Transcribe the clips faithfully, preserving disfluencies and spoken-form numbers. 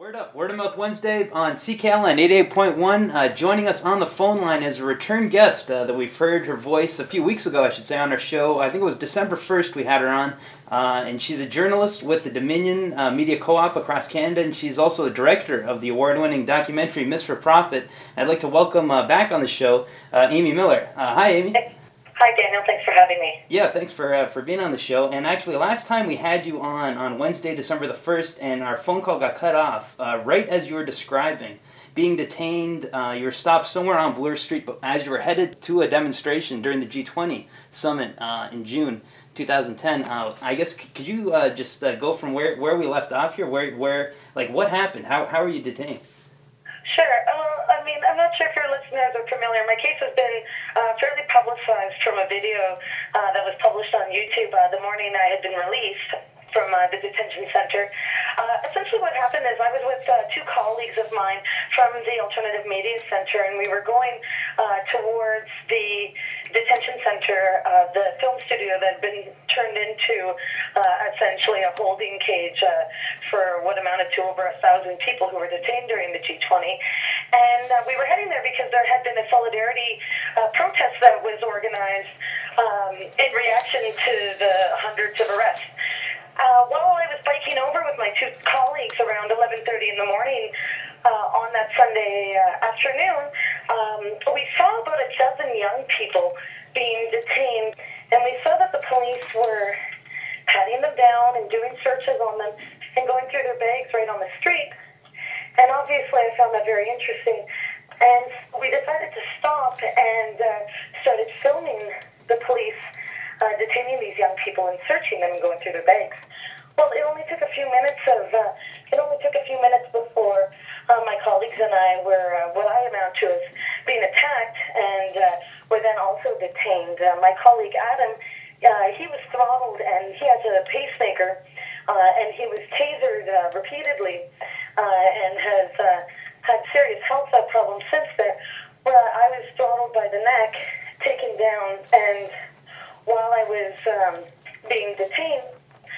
Word up, Word of Mouth Wednesday on C K L on eighty-eight point one. Uh, joining us on the phone line is a return guest uh, that we've heard her voice a few weeks ago, I should say, on our show. I think it was December first we had her on. Uh, and she's a journalist with the Dominion uh, Media Co-op across Canada, and she's also the director of the award-winning documentary Miss for Profit. I'd like to welcome uh, back on the show uh, Amy Miller. Uh, hi, Amy. Hi, Daniel. Thanks for having me. Yeah, thanks for uh, for being on the show. And actually, last time we had you on on Wednesday, December the first, and our phone call got cut off uh, right as you were describing being detained. Uh, you were stopped somewhere on Bloor Street, but as you were headed to a demonstration during the G twenty summit uh, in June two thousand ten. Uh, I guess c- could you uh, just uh, go from where, where we left off here? Where where like what happened? How how were you detained? Sure. Uh, I mean, I'm not sure if your listeners are familiar. My case has been uh, fairly publicized from a video uh, that was published on YouTube uh, the morning I had been released from uh, the detention center. Uh, essentially what happened is I was with uh, two colleagues of mine from the Alternative Media Center, and we were going uh, towards the detention center, uh, the film studio that had been turned into uh, essentially a holding cage uh, for what amounted to over a thousand people who were detained during the G twenty. And uh, we were heading there because there had been a solidarity uh, protest that was organized um, in reaction to the hundreds of arrests. Uh, while I was biking over with my two colleagues around eleven thirty in the morning uh, on that Sunday uh, afternoon, um, we saw about a dozen young people being detained, and we saw that the police were patting them down and doing searches on them and going through their bags right on the street. And obviously I found that very interesting, and we decided to stop and uh, started filming the police Uh, detaining these young people and searching them and going through their bags. Well, it only took a few minutes of, uh, it only took a few minutes before uh, my colleagues and I were uh, what I amount to as being attacked, and uh, were then also detained. Uh, my colleague Adam, uh, he was throttled, and he has a pacemaker, uh, and he was tasered uh, repeatedly, uh, and has uh, had serious health uh, problems since then. Well, I was throttled by the neck, taken down, and while I was um, being detained,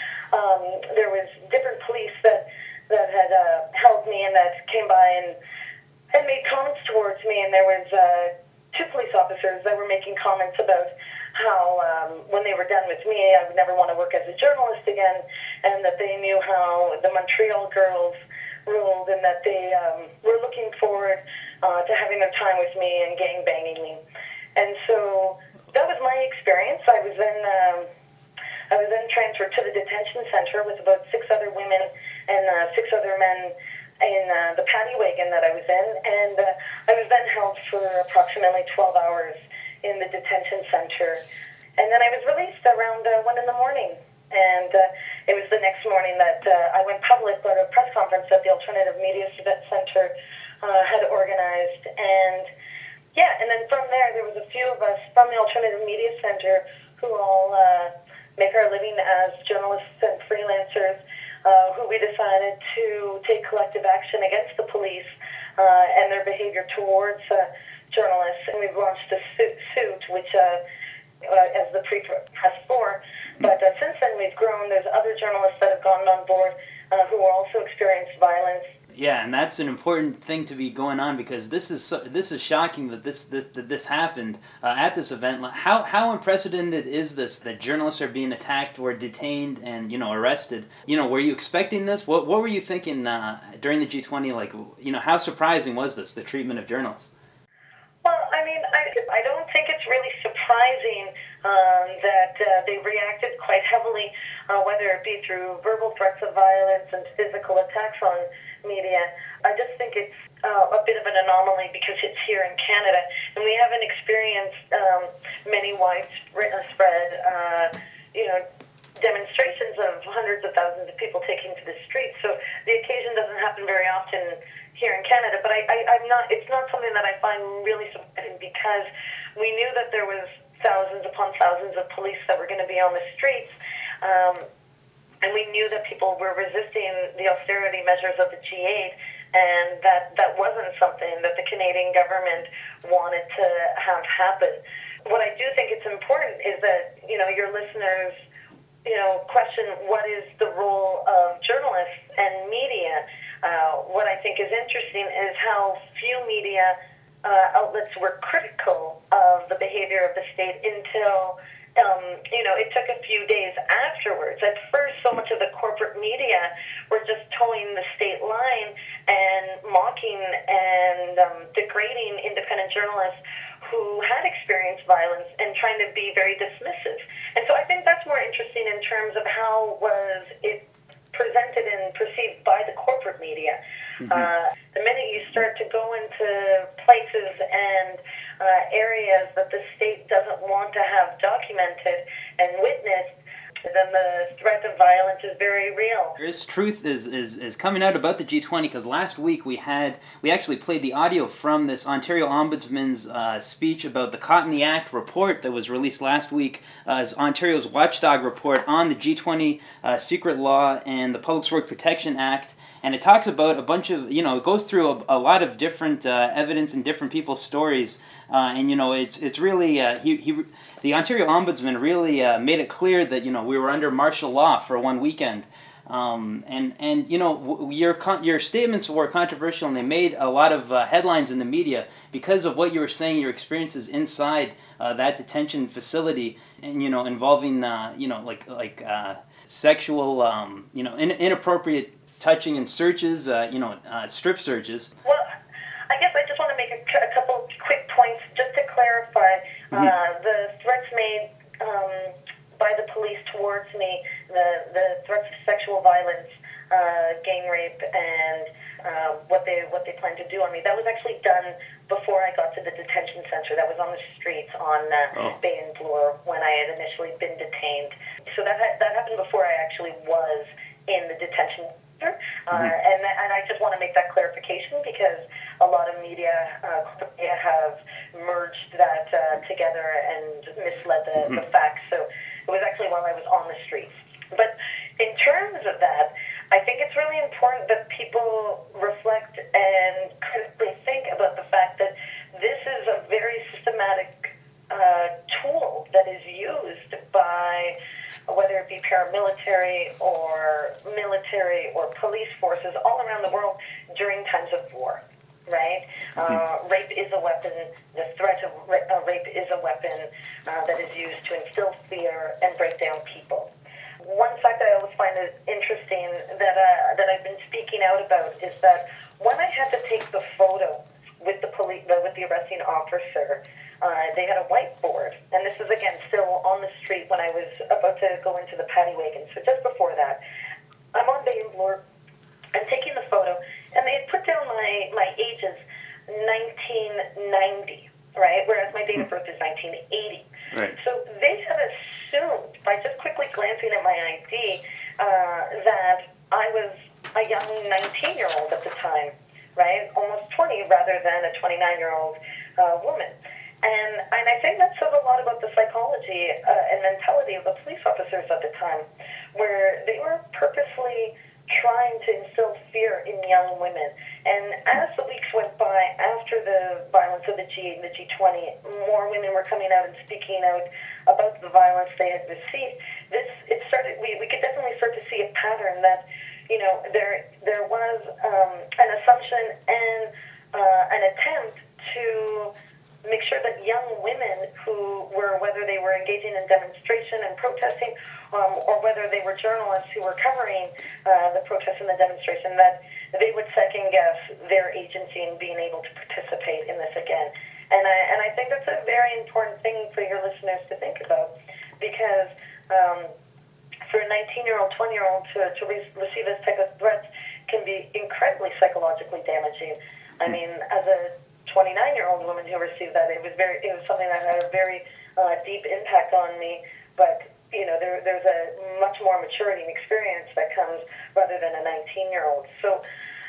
um, there was different police that that had uh, held me and that came by and and made comments towards me. And there was uh, two police officers that were making comments about how um, when they were done with me, I would never want to work as a journalist again, and that they knew how the Montreal girls ruled, and that they um, were looking forward uh, to having their time with me and gang banging me. And so that was my experience. I was then um, I was then transferred to the detention center with about six other women and uh, six other men in uh, the paddy wagon that I was in, and uh, I was then held for approximately twelve hours in the detention center, and then I was released around uh, one in the morning. And uh, it was the next morning that uh, I went public at a press conference that the Alternative Media Center uh, had organized, and yeah, and then from there, there was a few of us from the Alternative Media Center who all uh, make our living as journalists and freelancers, uh, who we decided to take collective action against the police uh, and their behavior towards uh, journalists. And we've launched a suit, suit which, uh, uh, as the pre-press for. But uh, since then, we've grown. There's other journalists that have gone on board uh, who also experienced violence. Yeah, and that's an important thing to be going on, because this is so, this is shocking that this this, that this happened uh, at this event. How how unprecedented is this that journalists are being attacked or detained and you know arrested? You know, were you expecting this? What what were you thinking uh, during the G twenty? Like, you know, how surprising was this, the treatment of journalists? Well, I mean, I I don't think it's really surprising um, that uh, they reacted quite heavily, uh, whether it be through verbal threats of violence and physical attacks on media. I just think it's uh, a bit of an anomaly because it's here in Canada, and we haven't experienced um, many widespread, uh, you know, demonstrations of hundreds of thousands of people taking to the streets. So the occasion doesn't happen very often here in Canada. But I, I, I'm not. It's not something that I find really surprising, because we knew that there was thousands upon thousands of police that were going to be on the streets. Um, And we knew that people were resisting the austerity measures of the G eight, and that that wasn't something that the Canadian government wanted to have happen. What I do think it's important is that, you know, your listeners, you know, question what is the role of journalists and media. Uh, what think is interesting is how few media uh, outlets were critical of the behavior of the state until, um, you know, it took a few days afterwards. At first, so much of the corporate media were just towing the state line and mocking and um, degrading independent journalists who had experienced violence and trying to be very dismissive. And so I think that's more interesting in terms of how was it presented and perceived by the corporate media. Mm-hmm. Uh, the minute you start to go into places and uh, areas that the state doesn't want to have documented and witnessed, then the threat of violence is very real. This truth is, is, is coming out about the G twenty, because last week we had we actually played the audio from this Ontario Ombudsman's uh, speech about the Caught in the Act report that was released last week uh, as Ontario's watchdog report on the G twenty uh, secret law and the Public Works Protection Act. And it talks about a bunch of, you know, it goes through a, a lot of different uh, evidence and different people's stories. Uh, and, you know, it's it's really, uh, he, he the Ontario Ombudsman really uh, made it clear that, you know, we were under martial law for one weekend. Um, and, and, you know, w- your con- your statements were controversial, and they made a lot of uh, headlines in the media because of what you were saying, your experiences inside uh, that detention facility, and, you know, involving, uh, you know, like, like uh, sexual, um, you know, in- inappropriate touching and searches, uh, you know, uh, strip searches. Well, I guess I just want to make a, a couple quick points just to clarify. Mm-hmm. Uh, the threats made um, by the police towards me, the, the threats of sexual violence, uh, gang rape, and uh, what they what they plan to do on me, that was actually done before I got to the detention center. That was on the streets on uh, oh. Bay and Bloor when I had initially been detained. So that ha- that happened before I actually was in the detention. Uh, mm-hmm. and and I just want to make that clarification because a lot of media, uh, media have merged that uh, together and misled the, mm-hmm. the facts. So it was actually while I was on the streets. But in terms of that, I think it's really important that people reflect and critically think about the fact that this is a very systematic uh, tool that is used by whether it be paramilitary or military or police forces all around the world during times of war, right? Mm-hmm. Uh, rape is a weapon. The threat of ra- uh, rape is a weapon uh, that is used to instill fear and break down people. One fact I always find it interesting that uh, that I've been speaking out about is that when I had to take the photo with the police, with the arresting officer, Uh, they had a whiteboard, and this is, again, still on the street when I was about to go into the paddy wagon. So just before that, I'm on Bay and Bloor. I'm taking the photo, and they had put down my, my age as nineteen ninety, right, whereas my date of birth is nineteen eighty. Right. So they had assumed, by just quickly glancing at my I D, uh, that I was a young nineteen-year-old at the time, right, almost twenty rather than a twenty-nine-year-old uh, woman. And and I think that says a lot about the psychology uh, and mentality of the police officers at the time, where they were purposely trying to instill fear in young women. And as the weeks went by, after the violence of the G eight and the G twenty, more women were coming out and speaking out about the violence they had received. This it started. We, we could definitely start to see a pattern that, you know, there there was um, an assumption and uh, an attempt to make sure that young women who were, whether they were engaging in demonstration and protesting, um, or whether they were journalists who were covering uh, the protest and the demonstration, that they would second guess their agency in being able to participate in this again. And I, and I think that's a very important thing for your listeners to think about, because um, for a nineteen-year-old, twenty-year-old to, to re- receive this type of threats can be incredibly psychologically damaging. I mean, as a twenty-nine-year-old woman who received that, it was very, it was something that had a very uh, deep impact on me. But you know, there, there's a much more maturity and experience that comes rather than a nineteen-year-old. So,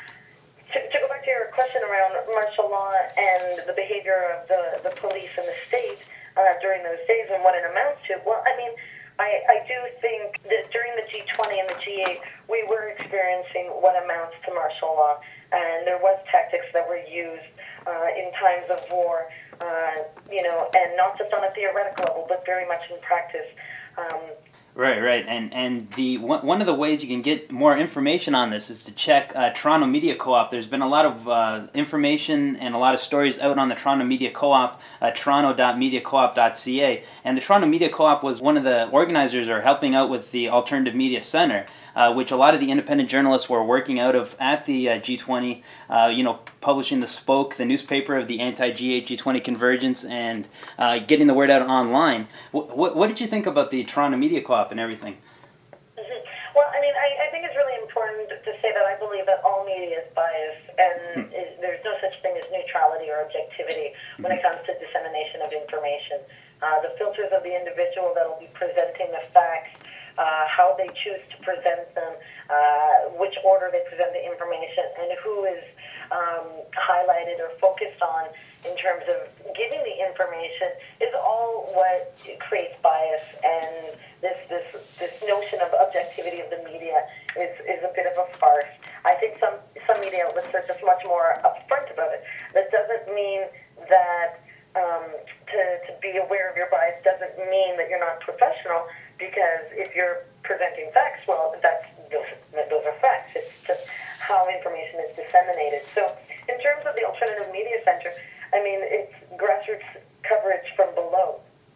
to, to go back to your question around martial law and the behavior of the, the police and the state uh, during those days and what it amounts to, well, I mean, I, I do think that during the G twenty and the G eight, we were experiencing what amounts to martial law, and there was tactics that were used Uh, in times of war, uh, you know, and not just on a theoretical level, but very much in practice. Um, Right, right, and and the one one of the ways you can get more information on this is to check uh, Toronto Media Co-op. There's been a lot of uh, information and a lot of stories out on the Toronto Media Co-op, uh, toronto dot media co op dot c a, and the Toronto Media Co-op was one of the organizers or helping out with the Alternative Media Center, uh, which a lot of the independent journalists were working out of at the uh, G twenty. Uh, you know, publishing the Spoke, the newspaper of the anti-G eight G twenty convergence, and uh, getting the word out online. What, what what did you think about the Toronto Media Co-op and everything? Mm-hmm. Well, I mean, I, I think it's really important to say that I believe that all media is biased, and hmm. is, there's no such thing as neutrality or objectivity mm-hmm. when it comes to dissemination of information. Uh, the filters of the individual that will be presenting the facts, uh, how they choose to present them, uh, which order they present the information, and who is um, highlighted or focused on in terms of giving the information is all what creates bias, and this this this notion of objectivity of the media is, is a bit of a farce. I think some, some media outlets are just much more upfront about it. That doesn't mean that um, to, to be aware of your bias doesn't mean that you're not professional, because if you're presenting facts, well, that's those, those are facts. It's just how information is disseminated. So in terms of the Alternative Media Center, I mean, it's grassroots coverage from below.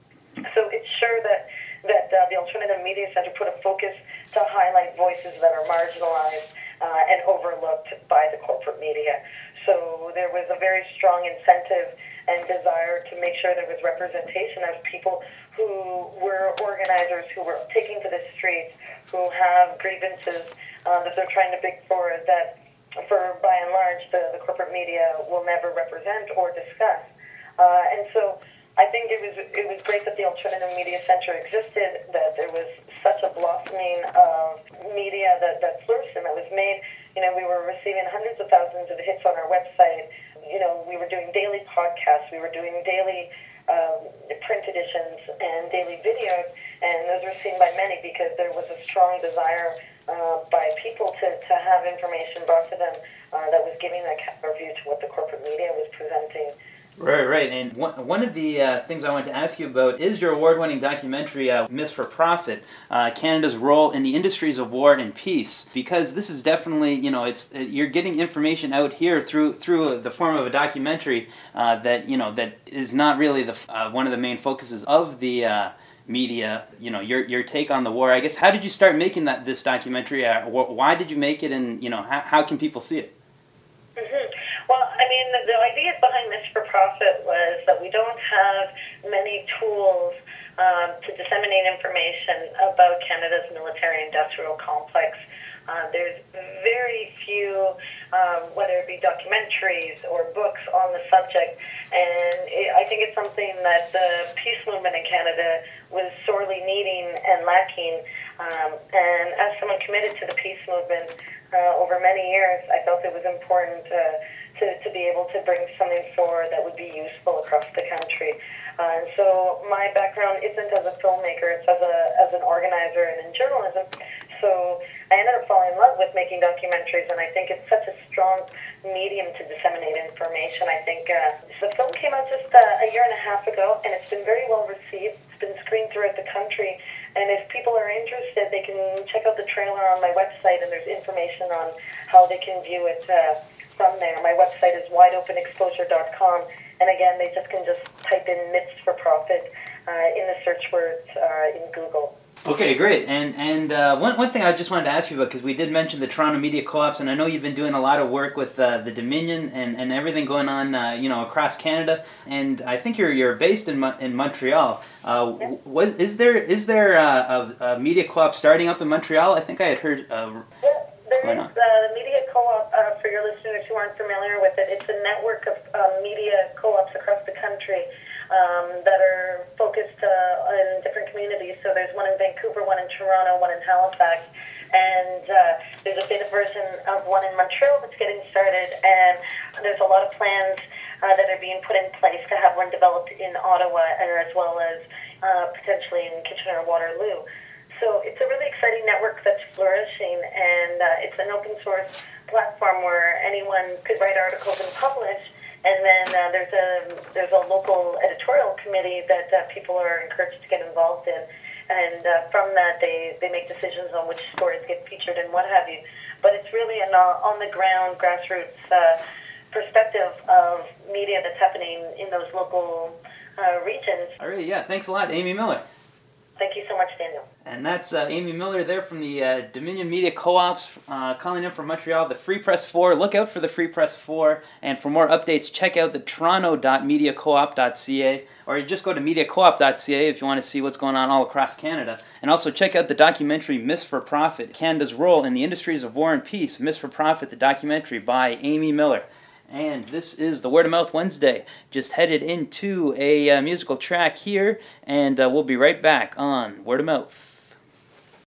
So it's sure that, that uh, the Alternative Media Center put a focus to highlight voices that are marginalized uh, and overlooked by the corporate media. So there was a very strong incentive and desire to make sure there was representation of people who were organizers, who were taking to the streets, who have grievances uh, that they're trying to bring forward that, for by and large, the, the corporate media will never represent or discuss. Uh, and so I think it was it was great that the Alternative Media Center existed, that there was such a blossoming of media that, that flourished and that was made. You know, we were receiving hundreds of thousands of hits on our website. You know, we were doing daily podcasts, we were doing daily um, print editions and daily videos, and those were seen by many because there was a strong desire uh, by people to, to have information brought to them uh, that was giving that counter-view to what the corporate media was presenting. Right, right. And one, one of the uh, things I wanted to ask you about is your award-winning documentary, uh, Myths for Profit, uh, Canada's Role in the Industries of War and Peace. Because this is definitely, you know, it's you're getting information out here through through the form of a documentary uh, that, you know, that is not really the uh, one of the main focuses of the uh, media. You know, your your take on the war. I guess, how did you start making that this documentary? Uh, wh- why did you make it, and, you know, how, how can people see it? Mm-hmm. Well, I mean, the, the idea behind Myths for Profit was that we don't have many tools um, to disseminate information about Canada's military-industrial complex. Uh, there's very few, um, whether it be documentaries or books on the subject, and it, I think it's something that the peace movement in Canada was sorely needing and lacking. Um, and as someone committed to the peace movement uh, over many years, I felt it was important to To, to be able to bring something forward that would be useful across the country. Uh, and so my background isn't as a filmmaker, it's as a as an organizer and in journalism. So I ended up falling in love with making documentaries, and I think it's such a strong medium to disseminate information. I think uh, the film came out just uh, a year and a half ago, and it's been very well received. It's been screened throughout the country, and if people are interested, they can check out the trailer on my website, and there's information on how they can view it uh, from there. My website is wide open exposure dot com, and again, they just can just type in Myths for Profit uh, in the search words uh, in Google. Okay, great. And and uh, one one thing I just wanted to ask you about, because we did mention the Toronto Media Co-ops, and I know you've been doing a lot of work with uh, the Dominion and, and everything going on, uh, you know, across Canada. And I think you're you're based in Mo- in Montreal. Uh, Yeah. what is there is there a, a, a media co-op starting up in Montreal? I think I had heard. Uh, yeah, there going is on. the Media Co-op. Uh, for your listeners who aren't familiar with it, it's a network of uh, media co-ops across the country. Um, that are focused uh, in different communities. So there's one in Vancouver, one in Toronto, one in Halifax, and uh, there's a beta version of one in Montreal that's getting started, and there's a lot of plans uh, that are being put in place to have one developed in Ottawa, and as well as uh, potentially in Kitchener-Waterloo. So it's a really exciting network that's flourishing, and uh, it's an open source platform where anyone could write articles and publish. And then uh, there's a there's a local editorial committee that uh, people are encouraged to get involved in. and uh, from that they, they make decisions on which stories get featured and what have you. But it's really an uh, on-the-ground, grassroots uh, perspective of media that's happening in those local uh, regions. All right, yeah, thanks a lot, Amy Miller. Thank you so much, Daniel. And that's uh, Amy Miller there from the uh, Dominion Media Co-ops, uh, calling in from Montreal, the Free Press four. Look out for the Free Press four, and for more updates, check out the toronto dot media co op dot c a, or you just go to media co op dot c a if you want to see what's going on all across Canada. And also check out the documentary Miss for Profit, Canada's Role in the Industries of War and Peace, Miss for Profit, the documentary by Amy Miller. And this is the Word of Mouth Wednesday. Just headed into a uh, musical track here, and uh, we'll be right back on Word of Mouth.